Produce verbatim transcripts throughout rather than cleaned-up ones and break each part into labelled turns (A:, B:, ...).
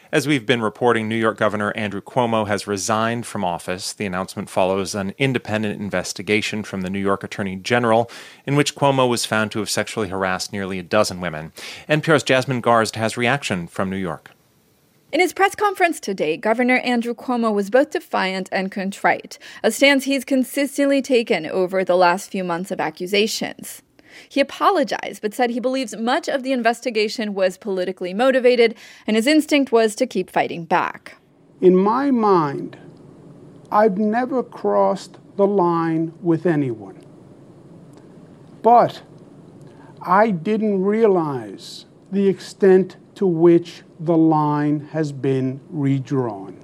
A: As we've been reporting, New York Governor Andrew Cuomo has resigned from office. The announcement follows an independent investigation from the New York Attorney General, in which Cuomo was found to have sexually harassed nearly a dozen women. N P R's Jasmine Garsd has reaction from New York.
B: In his press conference today, Governor Andrew Cuomo was both defiant and contrite, a stance he's consistently taken over the last few months of accusations. He apologized, but said he believes much of the investigation was politically motivated, and his instinct was to keep fighting back.
C: In my mind, I've never crossed the line with anyone. But I didn't realize the extent to which the line has been redrawn.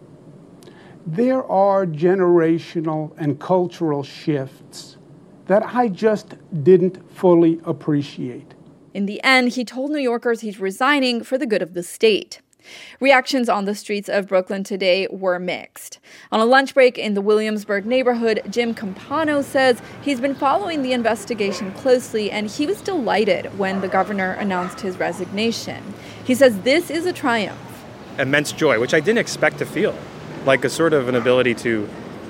C: There are generational and cultural shifts that I just didn't fully appreciate.
B: In the end, he told New Yorkers he's resigning for the good of the state. Reactions on the streets of Brooklyn today were mixed. On a lunch break in the Williamsburg neighborhood, Jim Campano says he's been following the investigation closely, and he was delighted when the governor announced his resignation. He says this is a triumph.
D: Immense joy, which I didn't expect to feel, like a sort of an ability to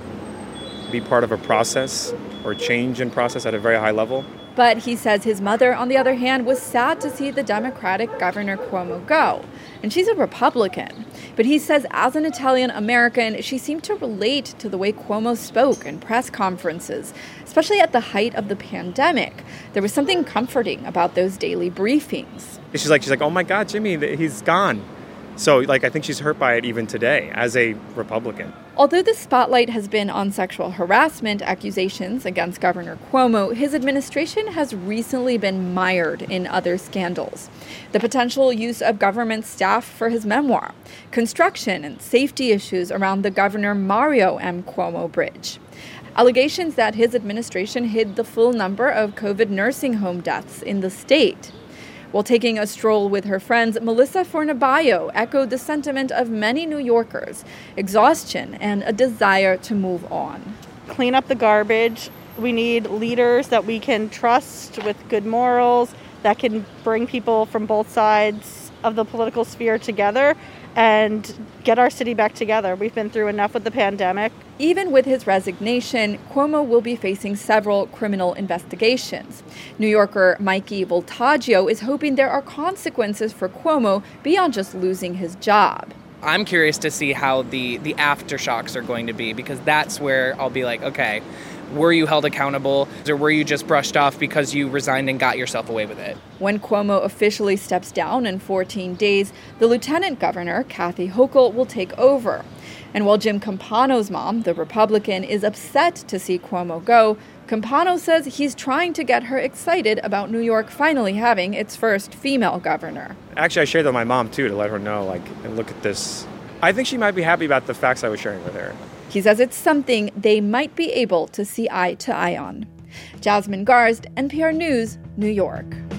D: be part of a process or change in process at a very high level.
B: But he says his mother, on the other hand, was sad to see the Democratic Governor Cuomo go. And she's a Republican. But he says as an Italian American, she seemed to relate to the way Cuomo spoke in press conferences, especially at the height of the pandemic. There was something comforting about those daily briefings.
D: She's like, she's like, oh my God, Jimmy, he's gone. So, like, I think she's hurt by it even today as a Republican.
B: Although the spotlight has been on sexual harassment accusations against Governor Cuomo, his administration has recently been mired in other scandals. The potential use of government staff for his memoir, construction and safety issues around the Governor Mario M. Cuomo Bridge, allegations that his administration hid the full number of COVID nursing home deaths in the state. While taking a stroll with her friends, Melissa Fornabayo echoed the sentiment of many New Yorkers, exhaustion and a desire to move on.
E: Clean up the garbage. We need leaders that we can trust with good morals, that can bring people from both sides of the political sphere together and get our city back together. We've been through enough with the pandemic.
B: Even with his resignation, Cuomo will be facing several criminal investigations. New Yorker Mikey Voltaggio is hoping there are consequences for Cuomo beyond just losing his job.
F: I'm curious to see how the, the aftershocks are going to be, because that's where I'll be like, okay, were you held accountable, or were you just brushed off because you resigned and got yourself away with it?
B: When Cuomo officially steps down in fourteen days, the lieutenant governor, Kathy Hochul, will take over. And while Jim Campano's mom, the Republican, is upset to see Cuomo go, Campano says he's trying to get her excited about New York finally having its first female governor.
D: Actually, I shared that with my mom, too, to let her know, like, and look at this. I think she might be happy about the facts I was sharing with her.
B: He says it's something they might be able to see eye to eye on. Jasmine Garsd, N P R News, New York.